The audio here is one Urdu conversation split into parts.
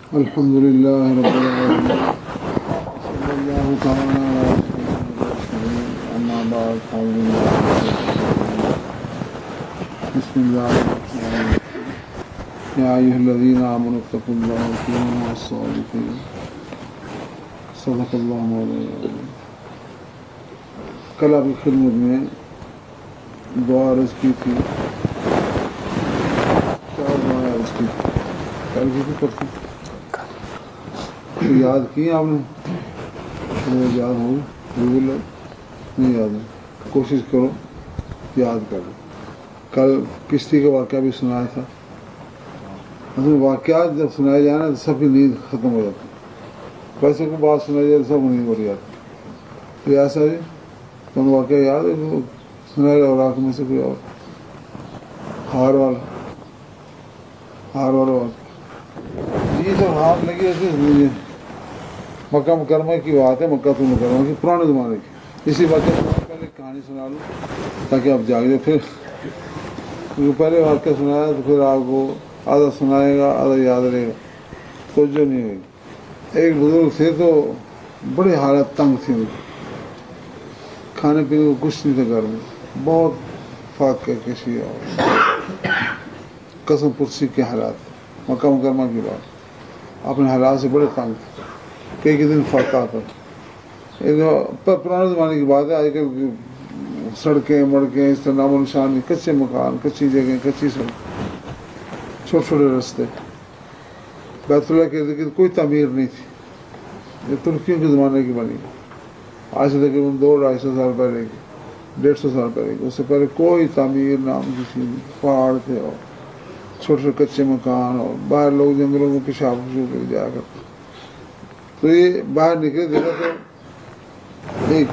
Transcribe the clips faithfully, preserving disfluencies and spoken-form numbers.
الحمد لله رب العالمين صلى الله تعالى على سيدنا أما بعد أعوذ بالله بسم الله الرحمن الرحيم يا أيها الذين آمنوا اتقوا الله وكونوا مع الصادقين صدق الله مولانا. کل آپ کی خدمت میں دعا عرض کی تھی، چار دعائیں عرض کی تھی، کل کی تھی پرسوں یاد کی آپ نے؟ یاد ہوگی؟ بالکل نہیں یاد ہے، کوشش کرو یاد کر لو. کل کشتی کا واقعہ بھی سنایا تھا. اصل واقعات جب سنائے جائے نا تو سب کی نیند ختم ہو جاتی ہے. ویسے کو بات سنائی جائے تو سب کو نیند بڑھ جاتی. ریاض صاحب جی تمہیں واقعہ یاد ہے؟ سنائے اور آنکھ میں سے کوئی اور ہار والا ہار والا واقعہ جی سب ہار لگی ایسے مکہ مکرمہ کی بات ہے، مکہ تو مکرمہ کی پرانے زمانے کی. اسی واقعے میں پہلے کہانی سنا لوں تاکہ آپ جاگ جائیں. پھر پہلے واقعہ سنایا تو پھر آپ کو آدھا سنائے گا آدھا یاد رہے گا، توجہ نہیں ہوگی. ایک بزرگ تھے تو بڑی حالت تنگ تھی، کھانے پینے کو کچھ نہیں تھا گھر میں، بہت فاقہ کشی اور قسم پرسی کے حالات. مکہ مکرمہ کی بات، اپنے حالات سے بڑے تنگ تھے. کئی کئی دن فاقہ آتا تھا. پرانے زمانے کی بات ہے، آج کل سڑکیں مڑکیں اس طرح نام و نشان نہیں، کچے مکان، کچی جگہیں، کچی سڑک، چھوٹے چھوٹے راستے. بیت اللہ کے ارد گرد کوئی تعمیر نہیں تھی. یہ ترکیوں کے زمانے کی بنی، آج سے تقریباً دو ڈھائی سو سال پہلے کی، ڈیڑھ سو سال پہلے کی. اس سے پہلے کوئی تعمیر نام کی چیز نہیں. پہاڑ تھے اور چھوٹے چھوٹے کچے مکان، اور باہر لوگ جنگلوں میں پیشاب کے لیے جایا کرتے. تو یہ باہر نکلے دیکھا تو ایک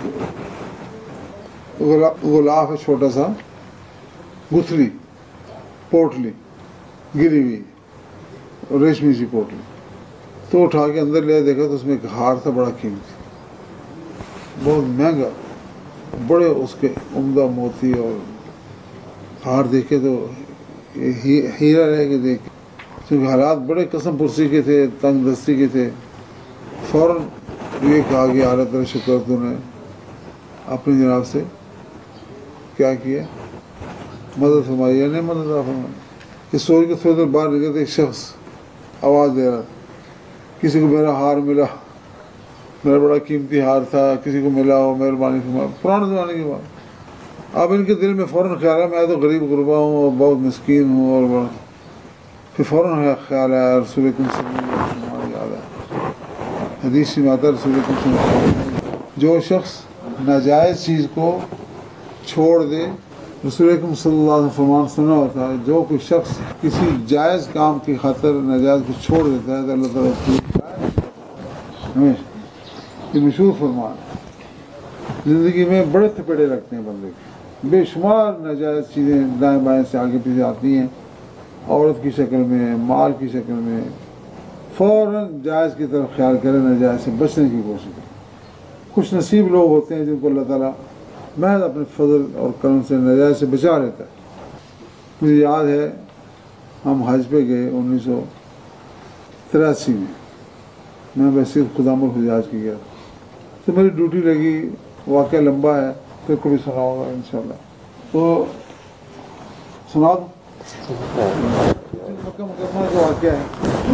غلاف ہے چھوٹا سا، گتھلی پوٹلی گری ہوئی ریشمی سی پوٹلی. تو اٹھا کے اندر لے دیکھا تو اس میں ایک ہار تھا بڑا قیمتی، بہت مہنگا، بڑے اس کے عمدہ موتی اور ہار دیکھے تو ہیرا رہ کے دیکھے. کیونکہ حالات بڑے قسم پرسی کے تھے، تنگ دستی کے تھے. فوراً یہ کہا کہ اعلیٰ تعالیٰ شکر تو نے اپنی جناب سے کیا کیا، مدد فرمائی یا نہیں مدد فرمائی. اس سوچ کے تھوڑی دیر باہر نکلے تو ایک شخص آواز دے رہا تھا، کسی کو میرا ہار ملا، میرا بڑا قیمتی ہار تھا، کسی کو ملا ہو مہربانی فرمائے. پرانے زمانے کی بات. اب ان کے دل میں فوراً خیال ہے میں تو غریب غربا ہوں اور بہت مسکین ہوں، اور بڑا پھر فوراً خیال ہے رسول کریم صلی اللہ علیہ وسلم یاد ہے. حدیث میں آتا ہے رسول کریم صلی اللہ علیہ وسلم جو شخص ناجائز چیز کو چھوڑ دے، رسول کریم صلی اللہ علیہ وسلم فرمان سنا ہوتا ہے جو کوئی شخص کسی جائز کام کی خاطر ناجائز کو چھوڑ دیتا ہے تو اللہ تعالیٰ اس کو ہمیشہ. یہ مشہور فرمان ہے. زندگی میں بڑے تھپیڑے رکھتے ہیں بندے کے، بے شمار ناجائز چیزیں دائیں بائیں سے آگے پیچھے آتی ہیں، عورت کی شکل میں، مال کی شکل میں. فوراً جائز کی طرف خیال کرے، ناجائز سے بچنے کی کوشش کرے. خوش نصیب لوگ ہوتے ہیں جن کو اللہ تعالیٰ محض اپنے فضل اور کرم سے ناجائز سے بچا لیتا ہے. مجھے یاد ہے ہم حج پہ گئے انیس سو تراسی میں، میں بحثیت خدام الحجاج کی گیا تو میری ڈیوٹی لگی. واقعہ لمبا ہے، پھر کبھی سناؤں گا انشاءاللہ. تو سنا دوں مکہ مکرمہ کا واقعہ ہے.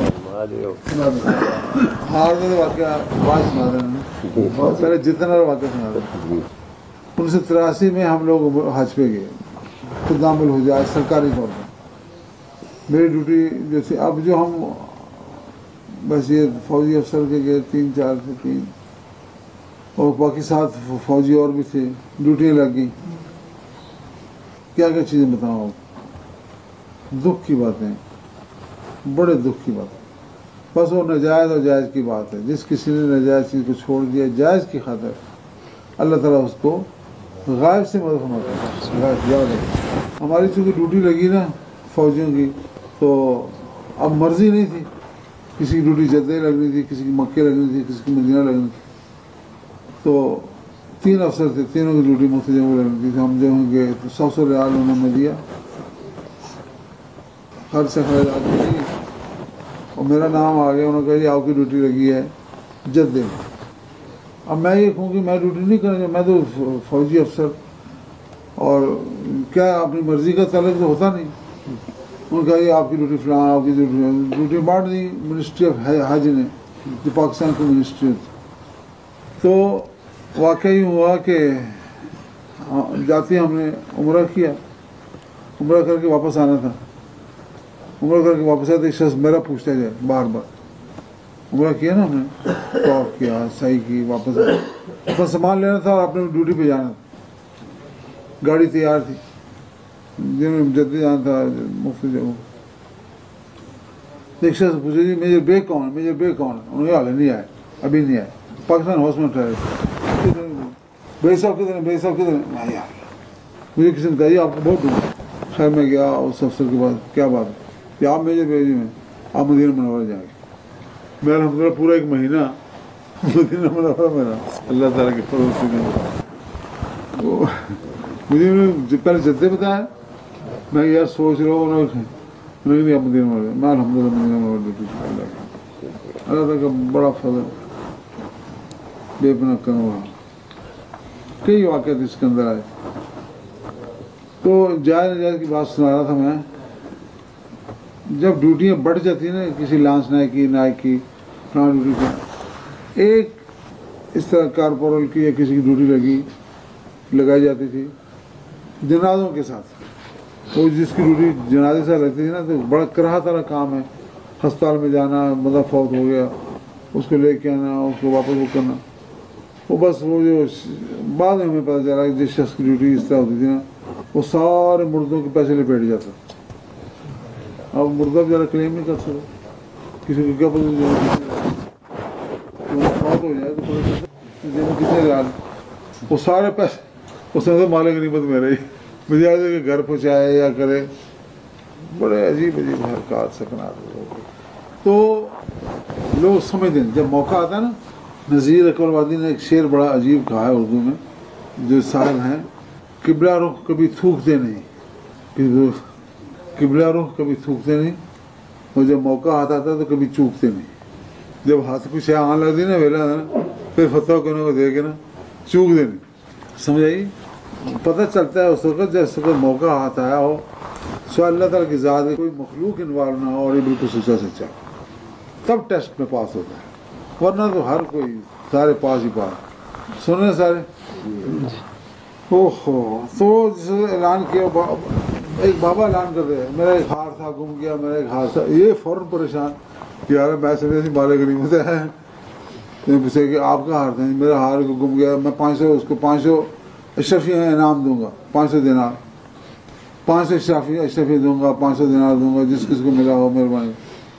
ہار میں واقعہ بات سنا رہے ہیں، پہلے جتنا واقعہ سنا رہے ہیں. انیس سو تراسی میں ہم لوگ حج پہ گئے خدام الحجاج سرکاری طور پر. میری ڈیوٹی جیسے اب جو ہم بس یہ فوجی افسر کے گئے تین چار تھے، تین اور باقی ساتھ فوجی اور بھی تھے. ڈیوٹیاں لگ گئیں. کیا کیا چیزیں بتاؤں، دکھ کی باتیں، بڑے دکھ کی باتیں. بس وہ ناجائز اور جائز کی بات ہے. جس کسی نے ناجائز چیز کو چھوڑ دیا جائز کی خاطر، اللہ تعالیٰ اس کو غائب سے مدد فرماتا ہے. غائب یاد ہے. ہماری چونکہ ڈیوٹی لگی نا فوجیوں کی، تو اب مرضی نہیں تھی. کسی کی ڈیوٹی جدے لگنی تھی، کسی کی مکے لگنی تھی، کسی کی مدینہ لگنی تھی. تو تین افسر تھے، تینوں کی ڈیوٹی مفتی جگہ لگنی تھی. ہم جو ہوں گے تو سو سو ریال انہوں نے دیا، خرچ خرچ آدمی اور میرا نام آ گیا. انہوں نے کہا جی آپ کی ڈیوٹی لگی ہے جدے میں. اب میں یہ کہوں کہ میں ڈیوٹی نہیں کروں گا, میں تو فوجی افسر, اور کیا اپنی مرضی کا تعلق تو ہوتا نہیں. انہوں نے کہا یہ آپ کی ڈیوٹی فلاں, آپ کی ڈیوٹی ڈیوٹی بانٹ دی منسٹری آف حج نے, جو پاکستان کی منسٹری ہوتی. تو واقعہ یہ ہوا کہ جاتے ہم نے عمرہ کیا, عمرہ کر کے واپس آنا تھا. عمرہ کر کے واپس آیا تو ایک شخص میرا پوچھتا جائے بار بار, عمرہ کیا نا ہم نے, طواف کیا, صحیح کی, واپس آیا, اپنا سامان لینا تھا اور اپنے ڈیوٹی پہ جانا تھا. گاڑی تیار تھی, جنہوں نے جدید جانا تھا مفتی جگہ. ایک شخص پوچھے جی میجر بیگ کون ہے, میجر بیگ کون ہے؟ انہوں نے کہا نہیں آئے, ابھی نہیں آئے, پاکستان ہاؤس میں ٹھہرے. بھائی صاحب کدھر ہیں, بھائی صاحب کدھر ہیں؟ نہیں یار, مجھے کسی نے کہا جی آپ کو بہت دور. خیر میں گیا اس افسر کے بعد, کیا بات ہے کہ آپ میجر بیگ جی میں آپ مدینہ منورہ جائیں گے. میں الحمد للہ پورا ایک مہینہ مدینہ منورہ میرا اللہ تعالیٰ کے فضل سے. مجھے پہلے جدے بتایا, میں یار سوچ رہا ہوں نہیں آپ مدینہ منورہ. میں الحمد للہ مدینہ منورہ ڈیوٹی اللہ اللہ تعالیٰ کا بڑا فضل بے پناہ کرنا ہوا. کئی واقعات اس کے اندر آئے. تو جائز نجائز کی بات سنا رہا تھا میں. جب ڈیوٹیاں بڑھ جاتی ہیں نا, کسی لانس نائک کی, نائک کی, فلاں ڈیوٹی کی, ایک اس طرح کارپورل کی یا کسی کی ڈیوٹی لگی لگائی جاتی تھی جنازوں کے ساتھ. وہ جس کی ڈیوٹی جنازے سے لگتی تھی نا, تو بڑا کراہت والا کام ہے. ہسپتال میں جانا, بندہ فوت ہو گیا, اس کو لے کے آنا, اس کو واپس وہ کرنا. وہ بس وہ جو بعد میں ہمیں پتہ چلا کہ جس شخص کی ڈیوٹی اس طرح ہوتی تھی نا, وہ سارے مردوں کے پیسے لپیٹ جاتا. اب مردہ بھی ذرا کلیم نہیں کر سکتا, کسی کو کیا پتہ فوت ہو جائے تو کتنے ریال, وہ سارے پیسے اس نے تو مالک غنیمت میرا ہی, مجھے آج کہ گھر پہنچائے یا کرے. بڑے عجیب عجیب حرکات سکنات. تو لوگ سمجھتے ہیں جب موقع آتا ہے نا. نذیر اکبر وادی نے ایک شعر بڑا عجیب کہا ہے اردو میں, جو صاحب ہیں, قبلہ رخ کبھی تھوکتے نہیں, قبلہ رخ کبھی تھوکتے نہیں, اور جب موقع آتا تھا تو کبھی چوکتے نہیں. جب ہاتھ کچھ آن لگتی نا ویلا نا, پھر فتح کرنے کو دے کے نا چوک دے نہیں. سمجھ آئی؟ پتہ چلتا ہے اس وقت جب اس وقت موقع ہاتھ آیا ہو, سو اللہ تعالیٰ کی ذات کوئی مخلوق انوالو نہ ہو اور یہ بالکل سچا سچا, تب ٹیسٹ میں پاس ہوتا ہے. ورنہ تو ہر کوئی سارے پاس ہی پاس. سنے سارے اوہ ہو. تو جس اعلان کیا, ایک بابا اعلان کر رہے, میرا ایک ہار تھا گم گیا, میرا ایک ہار تھا. یہ فوراً پریشان کہ یار میں سمجھے تھی مالک غنیمت ہے, پوچھے کہ آپ کا ہار تھا, میرا ہار کو گم گیا, میں پانچ سو اس کو پانچ سو اشرفی انعام دوں گا, پانچ سو دینار, پانچ سو اشرفی اشرفی دوں گا, پانچ سو دینار دوں گا, جس کس کو ملا ہو مہربانی.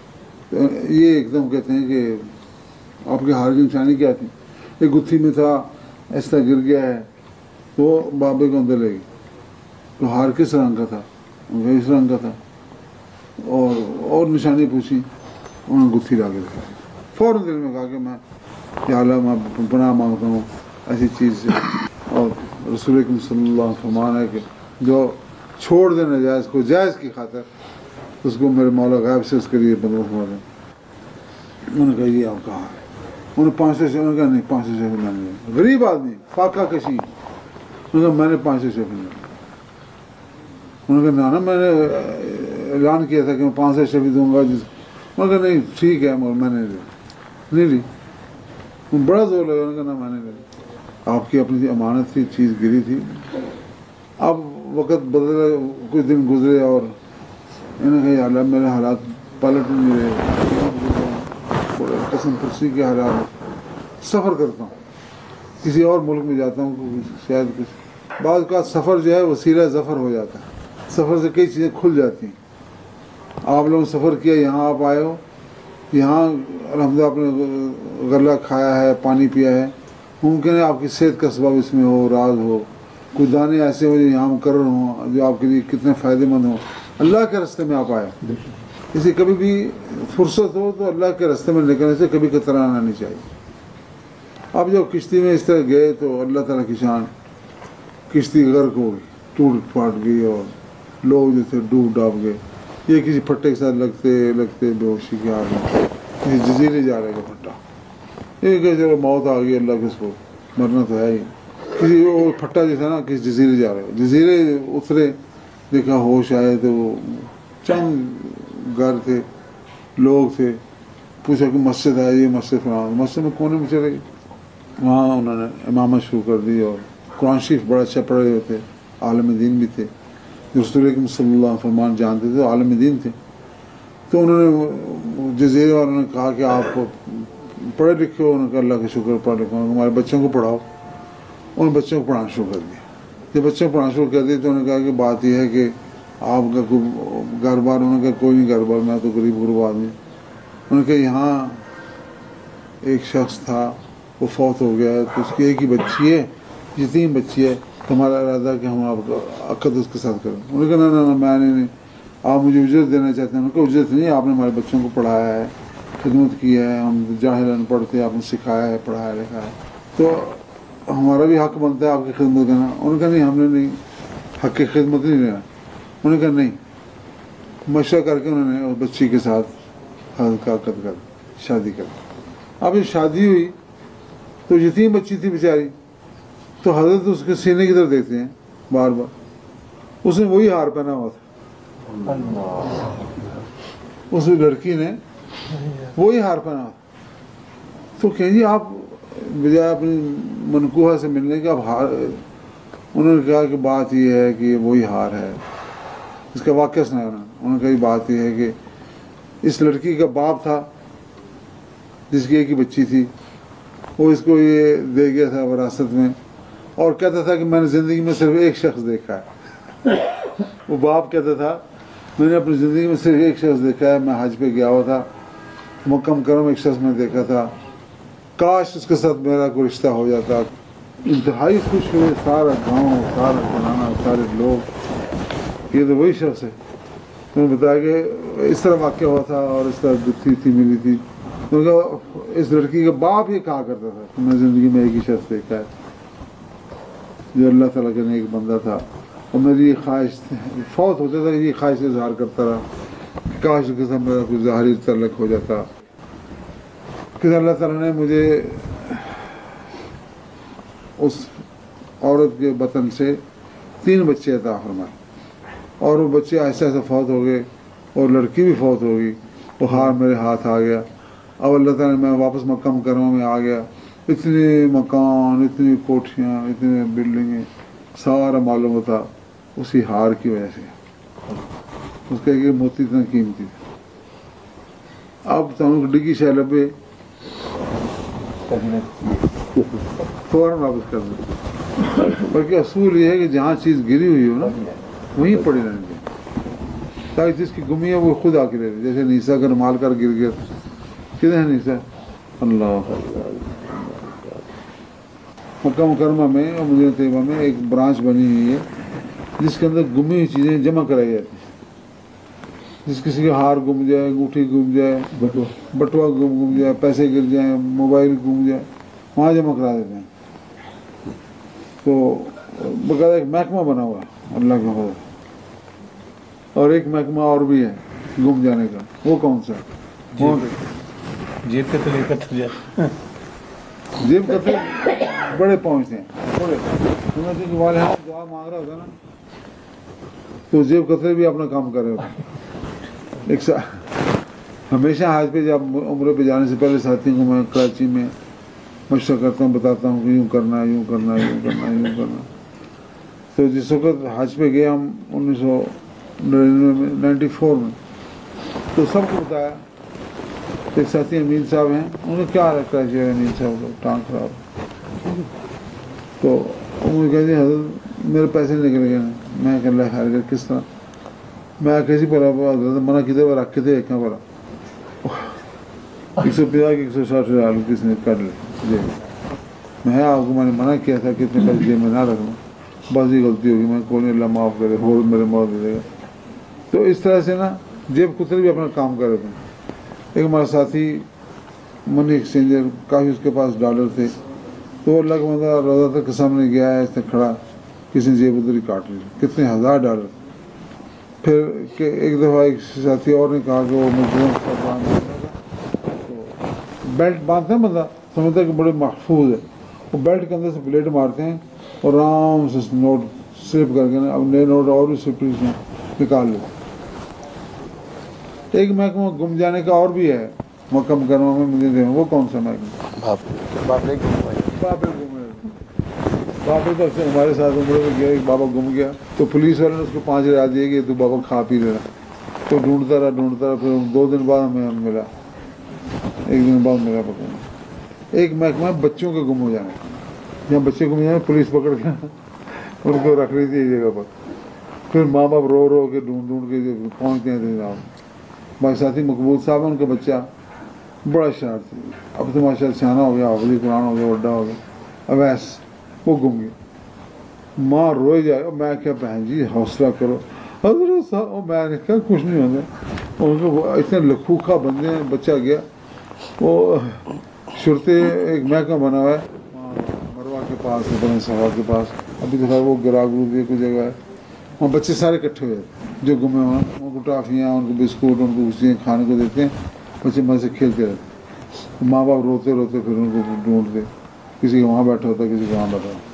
یہ ایک دم کہتے ہیں کہ آپ کے ہار کی نشانی کیا تھی؟ ایک گتھی میں تھا, اس طرح گر گیا ہے. تو بابے کو اندر لے گئی. تو ہار کس رنگ کا تھا؟ اس رنگ کا تھا. اور اور نشانی پوچھی, انہوں نے گتھی لا کے دکھائی. فوراً دل میں کہا کہ میں یا اللہ میں پناہ مانگتا ہوں ایسی چیز سے. اور رسول اکرم صلی اللہ علیہ وسلم فرمان ہے کہ جو چھوڑ دے ناجائز کو جائز کی خاطر, اس کو میرے مولا غیب سے اس کے لیے بندوبست ہوا دیں. انہوں نے کہا یہ آپ کہاں ہے؟ انہوں نے پانچ سو سے, انہوں نے کہا نہیں پانچ سو سے میں نے, غریب آدمی فاقہ کشی, انہوں نے کہا میں نے پانچ سو سے نہیں. انہوں نے کہا نا نا میں نے اعلان کیا تھا کہ میں پانچ سو شفی دوں گا. جس انہوں نے کہا نہیں ٹھیک ہے مگر میں نے نہیں لی. بڑا زور لگا, انہوں نے کہا نا میں نے لی. آپ کی اپنی امانت تھی, چیز گری تھی. اب وقت بدلے, کچھ دن گزرے اور انہوں نے کہا یا اللہ میرے حالات پلٹ نہیں رہے, بڑے قسم پرسی کے حالات. سفر کرتا ہوں, کسی اور ملک میں جاتا ہوں, شاید کچھ بعض کا سفر جو ہے وسیلہ ظفر ہو جاتا ہے. سفر سے کئی چیزیں کھل جاتی ہیں. آپ لوگوں نے سفر کیا, یہاں آپ آئے ہو, یہاں الحمدللہ آپ نے غلہ کھایا ہے, پانی پیا ہے, ممکن ہے آپ کی صحت کا سبب اس میں ہو, راز ہو, کچھ دانے ایسے ہو جو یہاں مقرر ہوں جو آپ کے لیے کتنے فائدے مند ہوں. اللہ کے راستے میں آپ آئے, اسے کبھی بھی فرصت ہو تو اللہ کے راستے میں نکلنے سے کبھی کترانا نہیں چاہیے. اب جب کشتی میں اس طرح گئے تو اللہ تعالیٰ کی شان, کشتی غرق ہو گئی, ٹوٹ پھاٹ گئی اور لوگ جو تھے ڈوب ڈاب گئے. یہ کسی پھٹے کے ساتھ لگتے لگتے بے ہوشی کے حال میں کسی جزیرے جا رہے گا پھٹا، یہ کہ چلو موت آ گئی اللہ کے اس کو مرنا تو ہے ہی، کسی وہ پھٹا جیسا نا کسی جزیرے جا رہے جزیرے اترے، دیکھا ہوش آئے تو وہ چند گھر تھے، لوگ تھے، پوچھا کہ مسجد ہے، یہ مسجد فلاں، مسجد میں کونے میں چلے گئے، وہاں انہوں نے امامت شروع کر دی، اور قرآن شریف بڑا اچھا پڑھے ہوئے تھے، عالم دین بھی تھے، رسول اکرم صلی اللہ علیہ فرمان جانتے تھے، عالم دین تھے. تو انہوں نے جزیرے والوں نے کہا کہ آپ پڑھے لکھے ہو، انہوں نے کہا اللہ کا شکر پڑھ لکھا ہوں، ہمارے بچوں کو پڑھاؤ. ان بچوں کو پڑھانا شروع کر دیا. جب بچوں کو پڑھانا شروع کر دیا تو انہوں نے کہا کہ بات یہ ہے کہ آپ کا کوئی گھر بار، انہوں نے کہا کوئی نہیں گھر بار، میں تو غریب غرب آدمی. انہوں نے کہا یہاں ایک شخص تھا وہ فوت ہو گیا ہے، تو اس کی ایک ہی بچی ہے، یتیم بچی ہے، ہمارا ارادہ کہ ہم آپ کا عقد اس کے ساتھ کریں. انہوں نے کہا نہ نہ میں نہیں نہیں آپ مجھے اجرت دینا چاہتے ہیں. انہوں نے کہا اجرت نہیں، آپ نے ہمارے بچوں کو پڑھایا ہے، خدمت کی ہے، ہم جاہل ان پڑھ تھے، آپ نے سکھایا ہے، پڑھایا لکھایا ہے، تو ہمارا بھی حق بنتا ہے آپ کی خدمت کرنا. انہوں نے کہا نہیں ہم نے نہیں حق کی خدمت نہیں لینا. انہوں نے کہا نہیں. مشورہ کر کے انہوں نے اس بچی کے ساتھ حضرت کا عقد کر شادی کر. اب یہ شادی ہوئی تو یتیم بچی تھی بیچاری، تو حضرت اس کے سینے کی طرف دیکھتے ہیں بار بار. اس نے وہی ہار پہنا ہوا تھا، اس لڑکی نے وہی ہار پہنا ہوا. تو کہیں جی آپ بجائے اپنی منقوہ سے ملنے کے آپ ہار. انہوں نے کہا کہ بات یہ ہے کہ وہی ہار ہے. اس کا واقعہ سنا انہوں نے. انہوں نے کہا بات یہ ہے کہ اس لڑکی کا باپ تھا جس کی ایک ہی بچی تھی، وہ اس کو یہ دے گیا تھا وراثت میں، اور کہتا تھا کہ میں نے زندگی میں صرف ایک شخص دیکھا ہے. وہ باپ کہتا تھا میں نے اپنی زندگی میں صرف ایک شخص دیکھا ہے، میں حج پہ گیا ہوا تھا، مکہ مکرمہ ایک شخص میں دیکھا تھا، کاش اس کے ساتھ میرا کوئی رشتہ ہو جاتا. انتہائی خوش ہوئے سارا گاؤں، سارا گھرانا، سارے لوگ، یہ تو وہی شخص ہے. انہوں نے بتایا کہ اس طرح واقعہ ہوا تھا اور اس طرح گتھی تھی ملی تھی. کیونکہ اس لڑکی کا باپ یہ کہا کرتا تھا کہ میں زندگی میں ایک ہی شخص دیکھا ہے جو اللہ تعالیٰ کا نیک بندہ تھا، اور میری یہ خواہش فوت ہوتا تھا، یہ خواہش اظہار کرتا رہا کہ کاش کے ساتھ میرا کوئی ظاہری تعلق ہو جاتا. کہ اللہ تعالیٰ نے مجھے اس عورت کے بطن سے تین بچے عطا فرمائے، اور وہ بچے ایسے ایسے فوت ہو گئے، اور لڑکی بھی فوت ہو گئی. وہ ہار میرے ہاتھ آ گیا. اب اللہ تعالیٰ نے میں واپس مکہ مکرمہ میں آ گیا. اتنے مکان، اتنی کوٹھیاں، اتنے بلڈنگیں، سارا معلوم ہوتا اسی ہار کی وجہ سے. اس کا ایک موتی اتنا قیمتی تھا. اب تو ڈگی شہ لبے فوراً واپس کر دیں. بلکہ اصول یہ ہے کہ جہاں چیز گری ہوئی ہو نا وہیں پڑی رہنے دیں، تاکہ جس کی گمی ہے وہ خود آ کے رہے. جیسے نیسا کا رومال کر گر گیا، کدھر ہے نیسا؟ اللہ. مکہ مکرمہ میں اور مدینہ طیبہ میں ایک برانچ بنی ہوئی ہے جس کے اندر گمی ہوئی چیزیں جمع کرائی جاتی ہیں. جس کسی کا ہار گم جائے، انگوٹھی گم جائے، بٹوا گم گم جائے، پیسے گر جائیں، موبائل گم جائے، وہاں جمع کرا دیتے ہیں. تو باقاعدہ ایک محکمہ بنا ہوا ہے اللہ کے فضل. اور ایک محکمہ اور بھی ہے گم جانے کا. وہ کون سا؟ جیب کتنے لے کر جائے، جیب کتنے بڑے پہنچتے ہیں، بڑے سمجھتے کہ والے ہاتھ دعا مانگ رہا ہوتا نا تو جیب کتنے بھی اپنا کام کر رہے ہوتے. ایک سا ہمیشہ حج پہ جب عمرے پہ جانے سے پہلے ساتھی کو میں کراچی میں مشورہ کرتا ہوں، بتاتا ہوں کہ یوں کرنا ہے، یوں کرنا ہے، یوں کرنا ہے، یوں کرنا. تو جس وقت حج پہ گئے ہم انیس سو ننانوے میں نائنٹی فور میں، تو سب کو بتایا. ایک ساتھی امین صاحب ہیں، انہوں نے کیا رکھا ہے امین صاحب کو ٹانگ خراب، تو انہوں نے کہا جی حضرت میرے پیسے نکل گئے. میں کہ اللہ خیر کر کس طرح؟ میں کیسی پڑا حضرت منع کیتے وہ رکھے تھے کہاں پڑا ایک سو پچاس ایک سو ساٹھ ہزار کس نے کر لے جیب میں. آپ کو میں نے منع کیا تھا کہ اتنے پیسے جیب میں نہ رکھنا، بس یہ غلطی ہوگی، میں کون اللہ معاف کرے، اور میرے موت دے گا. تو اس طرح سے نا جیب کتنے بھی اپنا کام کر رہے تھے. ایک ہمارا ساتھی منی ایکسچینجر، کافی اس کے پاس ڈالر تھے، تو اللہ کا بندہ روزہ تک کے سامنے گیا ہے، اس نے کھڑا، کسی نے جیب ادھر ہی کاٹ لی، کتنے ہزار ڈالر. پھر کہ ایک دفعہ ایک ساتھی اور نے کہا کہ وہ مجھے بیلٹ باندھتا ہے بندہ سمجھتا ہے کہ بڑے محفوظ ہے، وہ بیلٹ کے اندر سے بلیڈ مارتے ہیں اور آرام سے نوٹ سلپ کر کے نا اب نئے نوٹ اور بھی سلپ نکال لیتے۔ ایک محکمہ گم جانے کا اور بھی ہے مکہ مکرمہ میں مدینے میں، وہ کون سا محکمہ؟ بابے بابے گم ہے۔ بابے تو اکثر ہمارے ساتھ عمرے میں گیا، ایک بابا گم گیا تو پولیس والے نے اس کو پانچ ہزار دیے کہ تو بابا کھا پی لے رہا، تو ڈھونڈتا رہا ڈھونڈتا رہا پھر دو دن بعد ہمیں ملا، ایک دن بعد ملا پکڑا۔ ایک محکمہ ہے بچوں کے گم ہو جانے، جہاں بچے گم ہو جانے پولیس پکڑ کے ان کو رکھ رہی تھی ایک جگہ پر، پھر ماں باپ رو رو کے ڈھونڈ ڈھونڈ کے پہنچتے ہیں جناب۔ ہمارے ساتھی مقبول صاحب ان کا بچہ بڑا شرارتی، اب تو ماشاء اللہ سیاح ہو گیا، حافظ قرآن ہو گیا، وڈا ہو گیا، اویس وہ گم گیا۔ ماں روئے جائے، میں کیا بہن جی حوصلہ کرو حضرت صاحب، میں نے کہا کچھ نہیں ہوتا، ان کو اتنے لکھوکھا بندے ہیں، بچہ گیا وہ شرطے ایک محکمہ بنا ہوا ہے مروا کے پاس، بن صحابہ کے پاس، ابھی تو خیر وہ گرا گرو بھی کوئی جگہ ہے، وہاں بچے سارے اکٹھے ہوئے جو گمے ہوئے ہیں، ان کو ٹافیاں، ان کو بسکٹ، ان کو کچھ کھانے کو دیتے ہیں، بچے مزے سے کھیلتے رہتے، ماں باپ روتے روتے پھر ان کو ڈھونڈتے، کسی کا وہاں بیٹھا ہوتا کسی کا وہاں بیٹھا ہوتا۔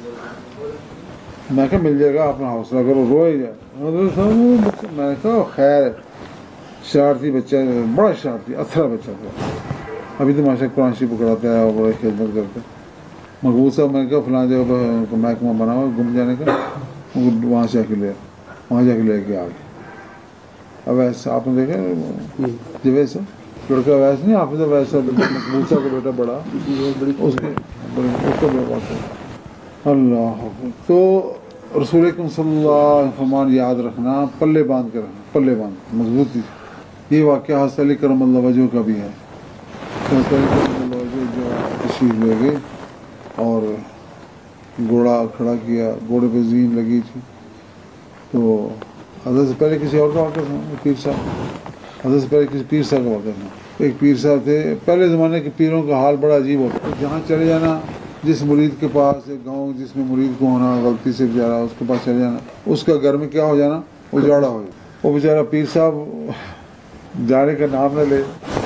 میں کہا مل جائے گا، آپ نے حوصلہ کرو، روئے جائے۔ میں نے کہا خیر شرارتی بچہ، بڑا شرارتی اتھرا بچہ تھا، ابھی تو ماشاء قرآن شریف پکڑاتا ہے اور بڑا خدمت کرتا ہے۔ مقبول صاحب میں نے کہا فلاں جگہ پر محکمہ بنا ہوا گم جانے کا، وہاں سے آ کے لے وہاں جا کے لے کے آ گئے۔ اب ایسا آپ نے دیکھا جوید صاحب لڑکا ویس نہیں، آپ نے ویسا مقبول صاحب کا بیٹا بڑا اس کے اس کا بیٹا اللہ۔ تو رسول اکرم صلی اللہ علیہ وسلم فرمان یاد رکھنا، پلے باندھ کے رکھنا، پلے باندھ مضبوطی۔ یہ واقعہ حضرت علی کرم اللہ وجہ کا بھی ہے، حضرت علی کرم اللہ وجہ جو تشریف لے گئے اور گھوڑا کھڑا کیا، گھوڑے پہ زین لگی تھی، تو حضرت سے پہلے کسی اور کا واقعہ تھا، پیر صاحب حضرت سے پہلے کسی پیر صاحب کا واقعہ تھا۔ ایک پیر صاحب تھے، پہلے زمانے کے پیروں کا حال بڑا عجیب ہوتا ہے، جہاں چلے جانا، جس مرید کے پاس، ایک گاؤں جس میں مرید کو ہونا غلطی سے جا رہا اس کے پاس چلے جانا، اس کا گھر میں کیا ہو جانا، اجاڑا ہو جانا۔ وہ بیچارہ پیر صاحب جانے کا نام نہ لے،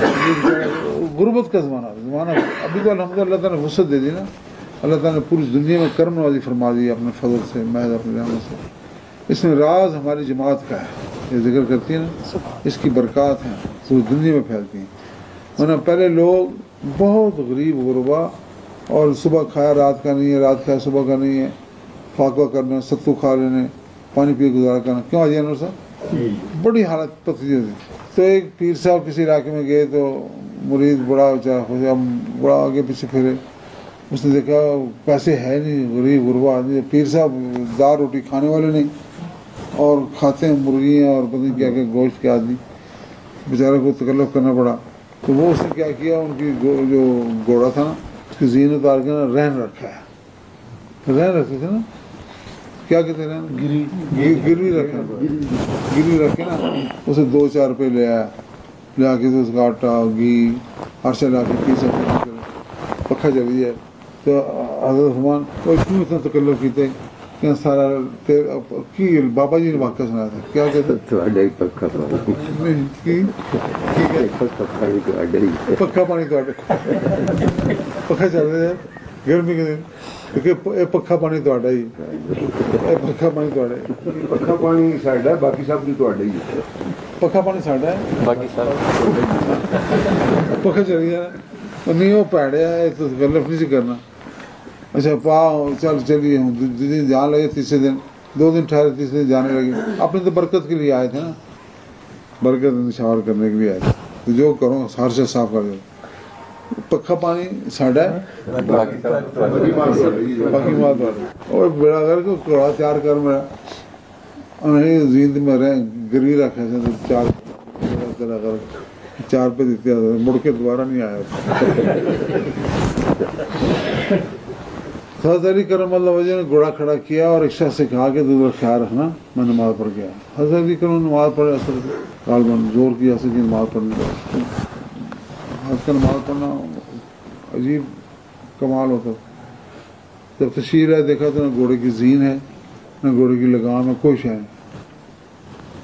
غربت کا زمانہ زمانہ ابھی تو الحمد للہ تعالیٰ نے وسعت دے دی نا، اللہ تعالیٰ نے پوری دنیا میں کرم نوازی فرما دی اپنے فضل سے، محض اپنے رحمت سے۔ اس میں راز ہماری جماعت کا ہے، یہ ذکر کرتی ہے نا، اس کی برکات ہیں پوری دنیا میں پھیلتی ہیں، ورنہ پہلے لوگ بہت غریب غربا، اور صبح کھایا رات کا نہیں ہے، رات کھایا صبح کا نہیں ہے، فاقہ کرنا، ستو کھا لینے، پانی پی گزارا کرنا، کیوں آجی انور صاحب بڑی حالت پتلی ہوتی۔ تو ایک پیر صاحب کسی علاقے میں گئے تو مرید بڑا چاہے بڑا آگے پیچھے پھرے، اس نے دیکھا پیسے ہے نہیں، غریب غربا آدمی، پیر صاحب دال روٹی کھانے والے نہیں اور کھاتے ہیں مرغیاں اور پتہ نہیں کیا کہ گوشت کے آدمی، بیچارے کو تکلف کرنا پڑا۔ تو وہ اس نے کیا کیا، ان کی جو گھوڑا تھا نا اس کی زین اتار کے نا رہن رکھا ہے، رہن رکھتے تھے نا، کیا کہتے ہیں گری گروی رکھا، گروی رکھے نا، اسے دو چار روپے لے آیا، لے آ کے اس کا آٹا گھی ہر شے لا کے پیسا پکا چلی جائے۔ تو حضرت فرمان اور کیوں اتنا تکلف کیتے کہ سارا کی بابا جی نے واقعہ سنایا تھا، کیا کہتے پکا پانی پکا چل رہا ہے گرمی کے دن، کیونکہ پکا پانی تو ہی پکا پانی تو پکا پانی ساڈا، باقی سب کی تو ہی پکا پانی ساڈا ہے، باقی سب پکا چلی جانا نہیں، وہ پیڑے ہے تو تکلف نہیں سی کرنا۔ اچھا پاؤ چل چلیے ہوں دن جان لگے، تیسرے دن دو دن ٹھہرے، تیسرے دن جانے لگے، اپنے تو برکت کے لیے آئے تھے نا، برکت نشاور کرنے کے لیے آئے تھے، تو جو کرو ہر سے صاف کر دو۔ پکا پانی ساڈا ہے، باقی بات اور بیڑا کر کے کڑا تیار کر میرا زیند میں رہ گری رکھے تھے تو چار چار پہ دیتے مڑ کے دوبارہ نہیں آیا۔ حضرت علی کرم اللہ وجہ نے گھوڑا کھڑا کیا اور ایک شخص سے کہا کہ تو خیال رکھنا میں نماز پڑھ گیا۔ حضرت علی کرم نماز پڑھے، اثر غالباً زور کی اثر کی نماز پڑھنے لگا۔ حضرت کا نماز پڑھنا عجیب کمال ہوتا، جب تشریح ہے دیکھا تو نہ گھوڑے کی زین ہے نہ گھوڑے کی لگام ہے، کوئی شے نہیں،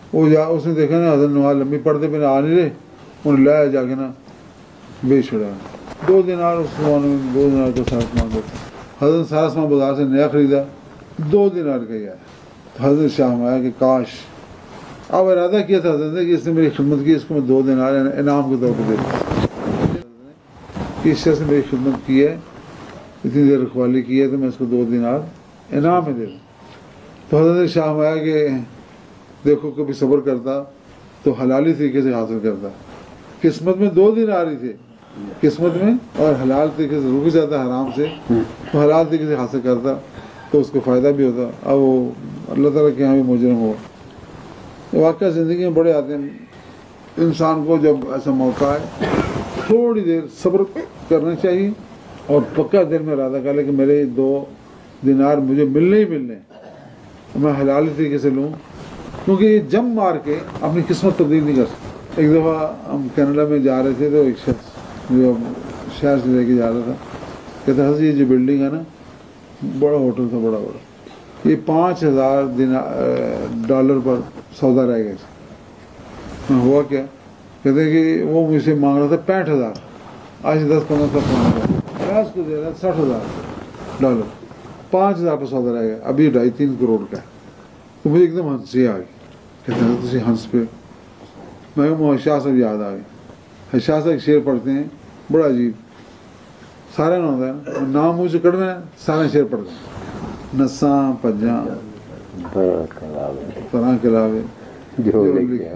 وہ جا اس نے دیکھا نا حضرت نواز لمبی پڑھتے پہ آ نہیں رہے، انہیں لایا جا کے نا بیچ چھڑا، دو دینار اس زمانے میں دو دینار کا سارا سامان دیتا، حضرت سارا سامان بازار سے نیا خریدا دو دینار کا ہی آیا، تو حضرت شاہ فرمایا کہ کاش، اب ارادہ کیا تھا حضرت نے کہ اس نے میری خدمت کی، اس کو میں دو دینار انعام کے طور پہ دے دوں، کہ اس شخص نے میری خدمت کی ہے، اتنی دیر رکھوالی کی ہے، تو میں اس کو دو دینار انعام میں دے دوں۔ تو حضرت نے شاہ فرمایا کہ دیکھو کبھی صبر کرتا تو حلالی طریقے سے حاصل کرتا، قسمت میں دو دن آ رہی تھے قسمت میں، اور حلال طریقے سے رک جاتا حرام سے تو حلال طریقے سے حاصل کرتا تو اس کو فائدہ بھی ہوتا۔ اب وہ اللہ تعالیٰ کے یہاں بھی مجرم ہوا۔ واقعہ زندگی میں بڑے آتے ہیں، انسان کو جب ایسا موقع ہے تھوڑی دیر صبر کرنا چاہیے اور پکا دل میں ارادہ کر لے کہ میرے دو دینار مجھے ملنے ہی ملنے، میں حلال طریقے سے لوں، کیونکہ یہ جم مار کے اپنی قسمت تبدیل نہیں کر سکتے۔ ایک دفعہ ہم کینیڈا میں جا رہے تھے تو ایک شخص جو شہر سے لے کے جا رہا تھا کہتا حضرت یہ جو بلڈنگ ہے نا، بڑا ہوٹل تھا بڑا بڑا، یہ پانچ ہزار ڈالر پر سودا رہ گیا۔ میں ہوا کیا؟ کہتے ہیں کہ وہ مجھ سے مانگ رہا تھا پینٹ ہزار، آج سے دس پندرہ سال پرانا، میں اس کو دے رہا ساٹھ ہزار ڈالر، پانچ ہزار پر سودا رہ گیا، ابھی ڈھائی تین کروڑ کا ہے۔ تو مجھے ایک دم ہنسی آ گئی، کہتے ہیں تسی ہنس پہ، میں کہا شاہ صاحب یاد آ گئی، شاہ صاحب ایک شعر پڑھتے ہیں بڑا عجیب، سارا نہ ہوتا ہے نا، نام منہ سے کڑوے سارا شعر پڑھتے ہیں، نساں پجاں پراں کلاوے جو لکھا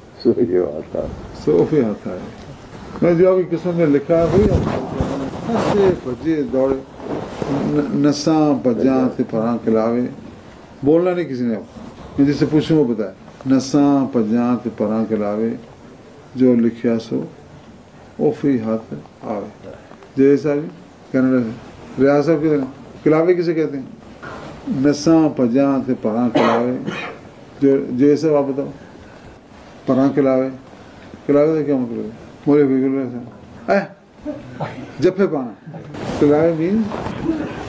صوفی آتا ہے، میں جو آپ کی قسمت میں لکھا ہے وہی ہنسے بجے دوڑے، نساں پجاں پراں کلاوے، بولنا نہیں کسی نے، میں جس سے پوچھوں وہ بتایا، نساں پجاں تے پراں کلاوے جو لکھیا سو او فری ہاتھ آوے۔ جے صاحب کینیڈا سے، ریاض صاحب کے کلاوے کسے کہتے ہیں؟ نساں پجاں تے پراں کلاوے، جو جے صاحب آپ بتاؤ، پراں کلاوے، کلاوے کا کیا مطلب ہے؟ مولے فکر صاحب اے جفے پانا، کلاوے مینز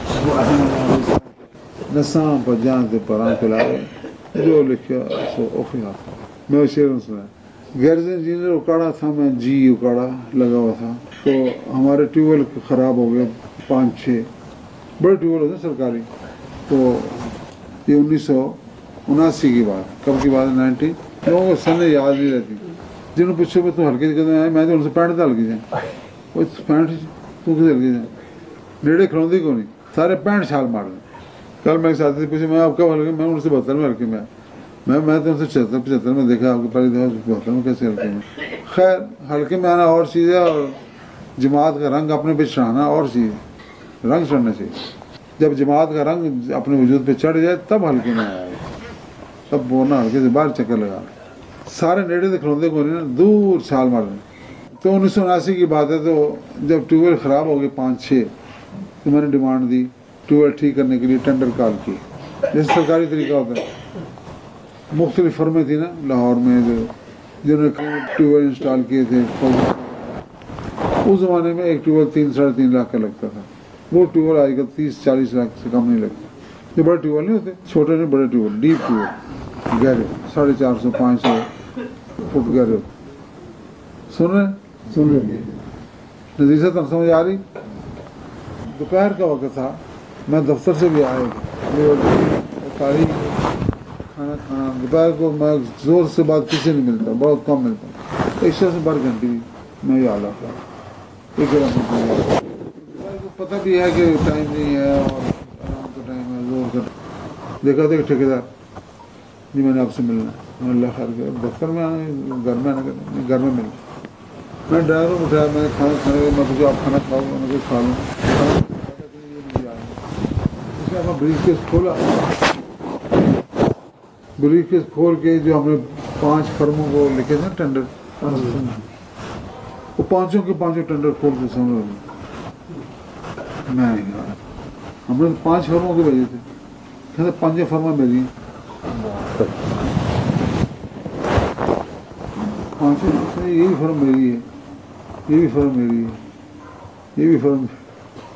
نساں پجاں تے پراں کلاوے جو لکھیا سو اوفی ہاتھ۔ میں شعر سنا، گیرز انجینئر اکاڑا تھا میں، جی اکاڑا لگا ہوا تھا، تو ہمارے ٹیوب ویل خراب ہو گئے پانچ چھ بڑے ٹیوب ویل ہوتے ہیں سرکاری، تو یہ انیس سو اناسی کی بات، کب کی بات ہے؟ نائنٹی، لوگوں کو سنیں یاد نہیں رہتی، جنہوں پوچھو میں تو ہلکے قدم آئے، میں تو ان سے پینٹ تھا ہلکی جائیں، وہ پینٹ تو کسی ہلکی جائیں، نیڑے کھلوندی کو نہیں، سارے پینٹ چھال مار دیں۔ کل میں ایک ساتھی سے پوچھا میں آپ کب ہلکے، میں ان سے بہتر میں ہلکے میں میں میں تو ان سے چھہتر پچہتر میں دیکھا، آپ کو پہلی دفعہ بہتر میں کیسے ہلکے میں۔ خیر ہلکے میں آنا اور چیز ہے، اور جماعت کا رنگ اپنے پہ چڑھانا اور چیز ہے، رنگ چڑھنا چاہیے۔ جب جماعت کا رنگ اپنے وجود پہ چڑھ جائے تب ہلکے میں آیا، تب وہ نہ ہلکے سے باہر چکر لگا، سارے نیڑے سے کھلوندے کو نہیں نا، دور چھال مار دیں۔ تو انیس سو اناسی کی بات ہے، تو جب ٹیوب ویل خراب ہو گئے پانچ چھ، تو میں نے ڈیمانڈ دی ٹیوب ویل ٹھیک کرنے کے لیے، ٹینڈر کال کی، جیسے سرکاری طریقہ ہوتا ہے۔ مختلف فرمیں تھیں نا لاہور میں جو جنہوں نے ٹیوب ویل انسٹال کیے تھے، اس زمانے میں ایک ٹیوب ویل تین ساڑھے تین لاکھ کا لگتا تھا، وہ ٹیوب ویل آج کل تیس چالیس لاکھ سے کم نہیں لگتا۔ یہ بڑے ٹیوب ویل نہیں ہوتے، چھوٹے نہیں، بڑے tube well, deep tube well, گہرے ساڑھے چار سو پانچ سو فٹ گہرے ہوتے۔ سن رہے سن رہے نظیر صاحب تم سمجھ آ رہی؟ دوپہر کا وقت تھا، میں دفتر سے بھی آئے تاریخ کھانا کھانا، دوپہر کو میں زور سے بات کسی نہیں ملتا، بہت کم ملتا، ایک شخص سے بارہ گھنٹے بھی میں یہ آلہ تھا، دوپہر کو پتہ بھی ہے کہ ٹائم نہیں ہے اور آرام کا ٹائم ہے، زور کا دیکھا تھا کہ ٹھیکیدار جی میں نے آپ سے ملنا ہے، اللہ خیر کیا، دفتر میں آنا گھر میں آنا کرنا، گھر میں ملنا، میں ڈرائیور کو اٹھایا، میں نے کھانا کھانے میں پوچھا آپ کھانا کھاؤ، میں نے کچھ کھا لوں، اس نے اپنا بریف کیس کھولا، بریف کیس کھول کے جو ہم نے پانچ فرموں کو لکھے تھے ٹینڈر، وہ پانچوں کے پانچوں ٹینڈر کھول کے سامنے ہوگی، میں ہم نے پانچ فرموں کے بھیجے تھے، کہتے پانچوں فرمیں میری ہیں، پانچوں یہ بھی فرم میری ہے، یہ بھی فرم میری ہے، یہ بھی فرم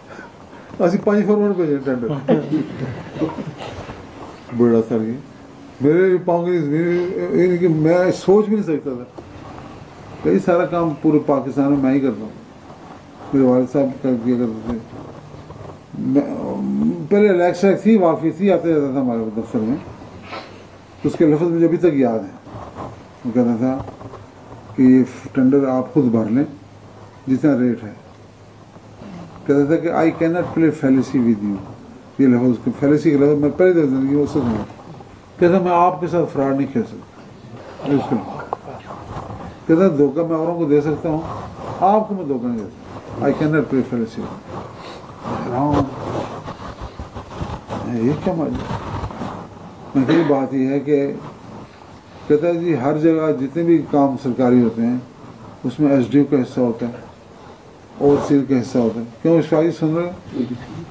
اسی پانچ فرموں نے بھیجے ٹینڈر، بڑا سر گئے میرے پاؤں کی زمین کہ میں سوچ بھی نہیں سکتا تھا. کئی سارا کام پورے پاکستان میں میں ہی کرتا ہوں. میرے والد صاحب کر دیا کرتے تھے. پہلے الیکشن تھی واقعی تھی آتے جاتا تھا ہمارے دفتر میں. اس کے لفظ مجھے ابھی تک یاد ہے. وہ کہتا تھا کہ یہ ٹینڈر آپ خود بھر لیں جتنا ریٹ ہے. کہتا تھا کہ I can not play fallacy with you. یہ لفظ فیلیسی کا لفظ میں پہلی دفعہ زندگی میں اس سے سنا. کہتا میں آپ کے ساتھ فراڈ نہیں کھیل سکتا. کہتا دھوکہ میں اوروں کو دے سکتا ہوں, آپ کو میں دھوکہ نہیں دے سکتا. I can not play fallacy. یہ کیا میں کئی بات یہ ہے کہ کہتا ہے جی ہر جگہ جتنے بھی کام سرکاری ہوتے ہیں اس میں ایس ڈی او کا حصہ ہوتا ہے, اوور سیل کا حصہ ہوتا ہے. کیوں اشفاقی سن رہے؟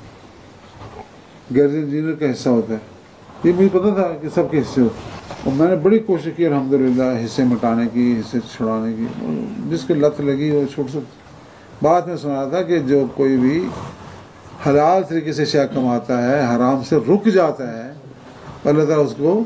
گیرج انجینئر کا حصہ ہوتا ہے. یہ مجھے پتا تھا کہ سب کے حصے ہوتے ہیں, اور میں نے بڑی کوشش کی الحمدللہ حصے مٹانے کی, حصے چھڑانے کی. جس کو لت لگی وہ چھوڑ سکتا. بات میں سنا تھا کہ جو کوئی بھی حلال طریقے سے شے کماتا ہے حرام سے رک جاتا ہے اللہ تعالیٰ اس کو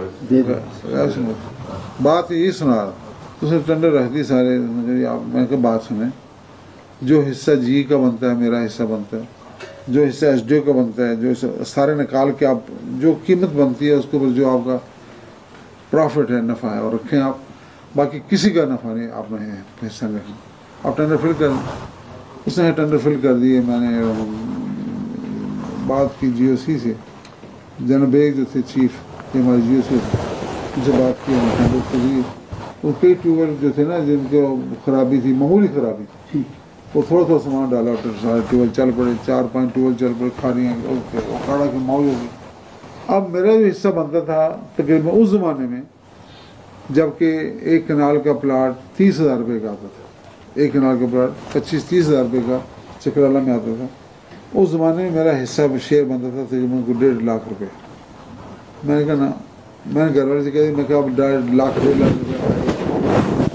بات یہی سنا رہا. اس نے ٹینڈر رکھ دی سارے. میں کہ بات سنیں, جو حصہ جی کا بنتا ہے میرا حصہ بنتا ہے, جو حصہ ایس ڈی او کا بنتا ہے, جو سارے نکال کے آپ جو قیمت بنتی ہے اس کے اوپر جو آپ کا پروفٹ ہے نفع ہے اور رکھیں آپ. باقی کسی کا نفع نہیں آپ نے حصہ رکھیں. آپ ٹینڈر فل کر دیں. اس نے ٹینڈر فل کر دیے. میں نے بات کی جی او سی سے, جنرل بیگ جو تھے چیف یہ ہمارے جی او سی تھے, ان سے بات کی. ٹینڈر کے لیے وہ کئی ٹیوبویل جو تھے نا جن کو خرابی تھی, معمولی خرابی تھی, وہ تھوڑا تھوڑا سامان ڈالا. سارے ٹیوبویل چل پڑے, چار پانچ ٹیوبویل چل پڑے, کھاڑیاں اکھاڑا کے موج ہو گئی. اب میرا جو حصہ بنتا تھا تقریباً اس زمانے میں جبکہ ایک کنال کا پلاٹ تیس ہزار روپے کا آتا تھا, ایک کنال کا پلاٹ پچیس تیس ہزار روپے کا چکرالا میں آتا تھا. اس زمانے میں میرا حصہ شیئر بنتا تھا تقریباً کو ڈیڑھ لاکھ روپے. میں نے کہا نا, میں نے گھر والے سے کہا میں کہا اب ڈیڑھ لاکھ ڈیڑھ لاکھ روپے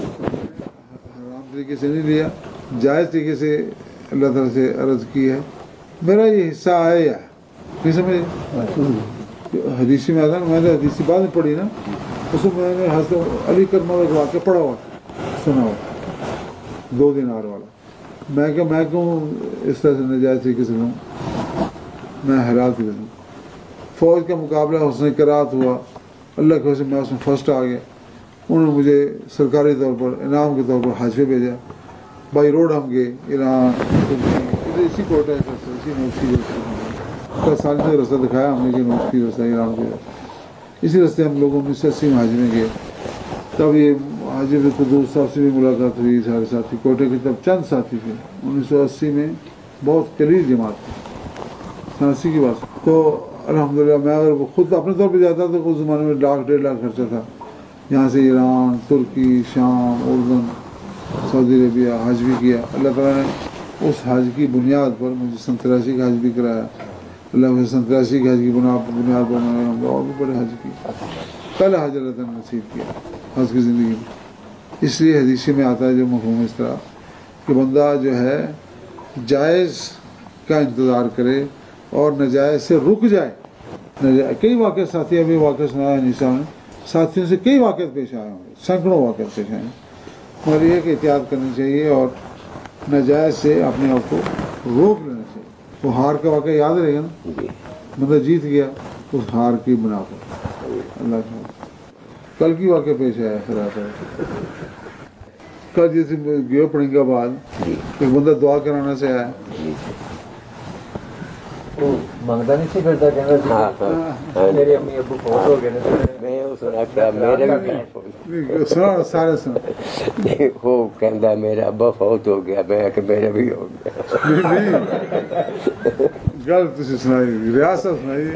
حرام طریقے سے نہیں لیا, جائز طریقے سے اللہ تعالیٰ سے عرض کی ہے. میرا یہ حصہ آیا یا نہیں سمجھے. حدیثی میں آتا نا, میں نے حدیثی بعد میں پڑھی نا, اس میں میں نے حضرت علی کرم کا واقعہ پڑھا ہوا سنا ہوا دو دینار والا. میں کہ میں کیوں اس طرح سے ناجائز طریقے سے لوں, میں حلال طریقے سے. فوج کا مقابلہ حسن قرات ہوا, اللہ کے وجہ سے میں اس میں فرسٹ آ گیا. انہوں نے مجھے سرکاری طور پر انعام کے طور پر حج پہ بھیجا. بائی روڈ ہم گئے ایران, اسی کوٹا اسی نوٹسی کا سال سے رستہ دکھایا ہم نے کہ نوٹسی رستہ ایران کے. اسی رستے ہم لوگوں انیس سو اسی میں حج میں گئے. تب یہ حاجی قدوس صاحب سے بھی ملاقات ہوئی, سارے ساتھی کوٹے کے تب چند ساتھی تھے. انیس سو اسی میں بہت قلیل جماعت تھی, سنسی کی بات. تو الحمدللہ میں اگر خود اپنے طور پہ جاتا تو اس زمانے میں لاکھ ڈیڑھ لاکھ خرچہ تھا. یہاں سے ایران, ترکی, شام, اردن, سعودی عربیہ حج بھی کیا. اللہ تعالیٰ نے اس حج کی بنیاد پر مجھے سن تراسی کا حج بھی کرایا. اللہ مجھے سن تراسی کے حج کی بنیاد پر میں نے اور بھی بڑے حج کی. پہلا حج اللہ تعالیٰ نے نصیب کیا حج کی زندگی میں. اس لیے حدیث میں آتا ہے جو مفہوم اس طرح کہ بندہ جو ہے جائز کا انتظار کرے اور ناجائز سے رک جائے. کئی واقع ساتھی ابھی واقع سنایا نیسا نے, ساتھیوں سے کئی واقعات پیش آئے ہوں گے, سینکڑوں واقعات پیش آئے ہیں. مگر یہ کہ احتیاط کرنی چاہیے اور ناجائز سے اپنے آپ کو روک لینا چاہیے. وہ ہار کا واقعہ یاد رہے گا نا, بندہ جیت گیا اس ہار کی بنا پر. اللہ کا کل کی واقعہ پیش آیا پھر آتا ہے. کل جیسے گئے پڑھنے بعد ایک بندہ دعا کرانا سے آیا, منگتا نہیں سی کرتا, کہنا میرے امی ابو فوت ہو گئے, سنا سارے سنا وہ کہندا میرا ابا فوت ہو گیا, میں کہ میرا بھی ہو گیا. گل تھی سنائی, ریاست سنائی,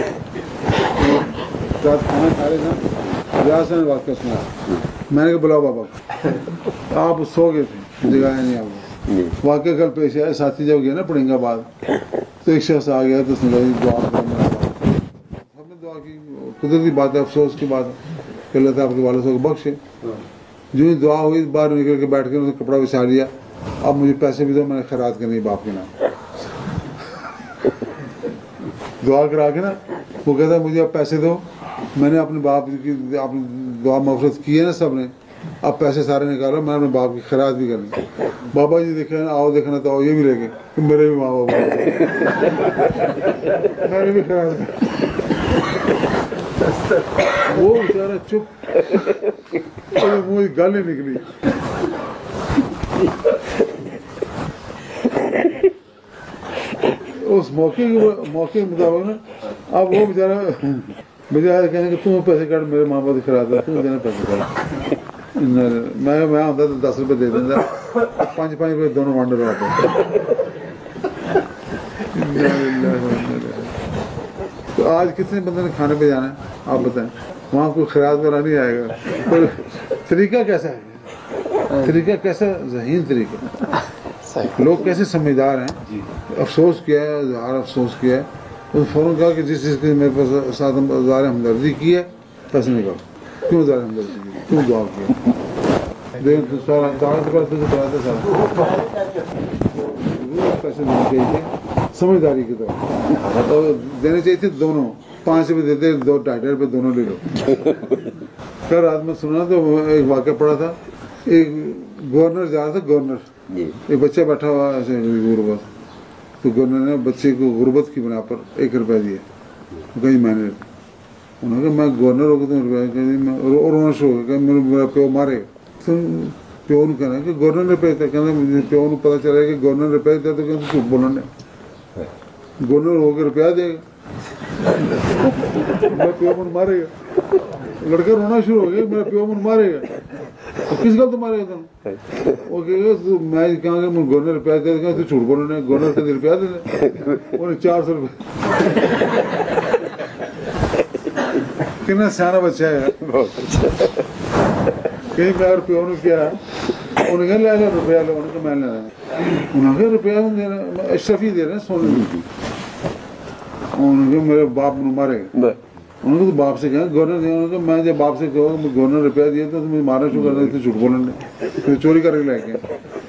کھانا کھا رہے نا, ریاست نے واقعہ سنایا. میں نے کہا بلاؤ بابا, آپ سو گئے تھے, جگایا نہیں آپ کو. واقعہ کل پیش آیا. ساتھی جب گئے نا پڑھیں گا بعد تو ایک شخص آ گیا تو اس نے کہا دعا کرنا. ہم نے دعا کی, قدرتی بات ہے, افسوس کی بات ہے کہ اللہ تعالیٰ آپ کے والد صاحب کو بخشے. جو ہی دعا ہوئی باہر نکل کے بیٹھ کے انہوں نے کپڑا بچھا لیا, اب مجھے پیسے بھی دو, میں نے خیرات کرنی باپ کے نام. دعا کرا کے نا وہ کہتا ہے مجھے اب پیسے دو, میں نے اپنے باپ کی اپنی دعا مغفرت کی ہے نا سب نے، اب پیسے سارے نکالو، میں نے اپنے باپ کی خیرات بھی کرنی. بابا جی دیکھے آؤ دیکھنا تو آؤ، یہ بھی لے کے کہ میرے بھی ماں باپ میں نے بھی خیرات. وہ بیچارہ چپ، منہ گل ہی نکلی. اس موقع کے موقع کے مطابق نا اب وہ بیچارہ بجائے کہنے کہ تم پیسے کاٹ میرے ماں باپ کی خیرات ہے، تم دینا پیسے کاٹ. میں میں آتا تو دس روپے دے دینا، پانچ پانچ روپے دونوں وانڈر واپس. تو آج کتنے بندے نے کھانے پہ جانا ہے آپ بتائیں؟ وہاں کوئی خیرات والا نہیں آئے گا. طریقہ کیسا ہے؟ طریقہ کیسا ذہین طریقہ، لوگ کیسے سمجھدار ہیں. افسوس کیا ہے، اظہار افسوس کیا ہے. تو فوراً کہا کہ جس چیز کی میرے پاس ساتھ اظہار ہمدردی کی ہے پیسے نکالو. کیوں اظہار ہمدردی کی؟ کیوں دعا کیا؟ پیسے دینے چاہیے تھے سمجھداری کی طرح، اور دینے چاہیے تھے دونوں. پانچ روپے دیتے، دو ڈھائی ڈھائی روپے دونوں لے لو. کل رات میں سنا تو ایک واقعہ پڑا تھا، ایک گورنر جا رہا تھا. گورنر ایک بچہ بیٹھا ہوا ایسے غربت، تو گورنر نے بچے کو غربت کی بنا پر ایک روپیہ دیا. کئی مہینے انہوں نے کہا میں گورنر ہو گیا تم روپیہ، اور رونا شروع ہو گیا کہ میرا پیو مارے. تو پیو نے کہنا کہ گورنر نے روپیہ دیتا، کہنا پیو نے پتا چلا کہ گورنر نے روپیہ دیتا تو کہنا جھوٹ بولنا ہے، گورنر ہو کے روپیہ دے گا، میرا پیو من مارے گا. لڑکا رونا شروع ہو گیا میرا پیو من مارے گا. کس گل تو مارے گا تم؟ وہ کہ میں کہاں گا گورنر روپیہ دے گا تو جھوٹ بولنا ہے، گورنر کے روپیہ دے دیں. انہیں چار سو روپئے. کتنا سیاح بچہ ہے. کہیں میں روپیہ نے کیا انہوں نے کہا لے لے روپیہ لو، انہوں نے کہا میں لینا. انہوں نے کہا روپیہ دینا اشرفی دے رہے ہیں سونے کی. انہوں نے کہا میرے باپ نے مارے گا. انہوں نے تو باپ سے کہا گورنر دیا. انہوں نے کہا میں جب باپ سے کہوں کہ گورنر روپیہ دیا تو تمہیں مارنا شروع کر رہے تھے، جھوٹ بولنے پھر چوری کر کے لے کے.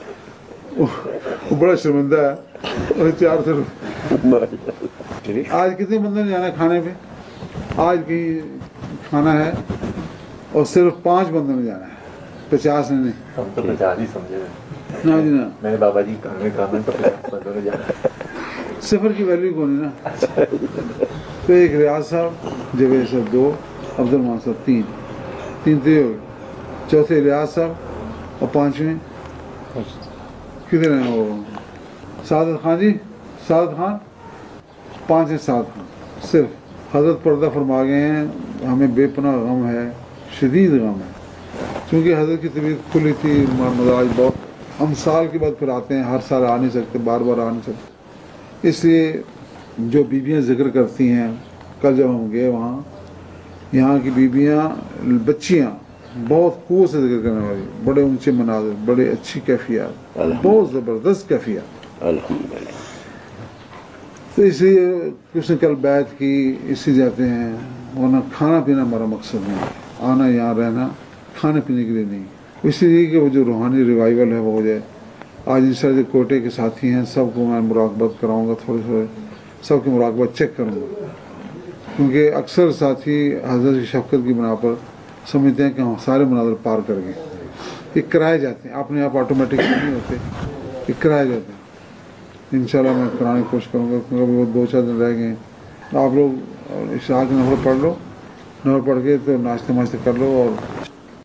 وہ بڑا شرمندہ ہے. اور چار سو روپئے. آج کتنے بندے نے جانا ہے کھانے پہ؟ آج کہیں کھانا ہے اور صرف پانچ بندوں نے جانا ہے، پچاس نے نہیں. ہم تو پچاس ہی سمجھے نا جی نا، میں نے بابا جی کھانے کھانا تو پچاس بندوں نے جانا. صفر کی ویلیو کون ہے نا. تو ایک ریاض صاحب، جوید صاحب دو، عبد الرحمان صاحب تین، تین تو یہ ہو گئے. چوتھے ریاض صاحب اور پانچویں کدھر ہیں وہ سعادت خان جی، سعادت خان پانچ ہیں. سعادت خان صرف حضرت پردہ فرما گئے ہیں ہمیں بے پناہ غم ہے، شدید غم ہے. چونکہ حضرت کی طبیعت کھلی تھی، مزاج بہت، ہم سال کے بعد پھر آتے ہیں، ہر سال آ نہیں سکتے، بار بار آ نہیں سکتے. اس لیے جو بیویاں ذکر کرتی ہیں، کل جب ہم گئے وہاں، یہاں کی بیویاں بچیاں بہت قوت سے ذکر کرنے والی، بڑے اونچے مناظر، بڑے اچھی کیفیات، بہت زبردست کیفیات. الحمدللہ. تو اس لیے کس نے کل بیعت کی، اس لیے جاتے ہیں. ورنہ کھانا پینا ہمارا مقصد نہیں، آنا یہاں رہنا کھانے پینے کے لیے نہیں. اس لیے کہ وہ جو روحانی ریوائیول ہے وہ ہو جائے. آج ان سے جو کوٹے کے ساتھی ہیں سب کو میں مراقبت کراؤں گا، تھوڑے تھوڑے سب کی مراقبت چیک کروں گا. کیونکہ اکثر ساتھی حضرت کی شفقت کی بنا پر سمجھتے ہیں کہ ہم سارے مناظر پار کر گئے. یہ کرائے جاتے ہیں، اپنے آپ آٹومیٹک نہیں ہوتے، یہ کرائے جاتے ہیں. انشاءاللہ میں کرانے کی کوشش کروں گا، کیونکہ وہ دو چار دن رہ گئے ہیں. آپ لوگ عشاء کی نفل پڑھ لو، نفل پڑھ کے تو ناشتہ واشتہ کر لو اور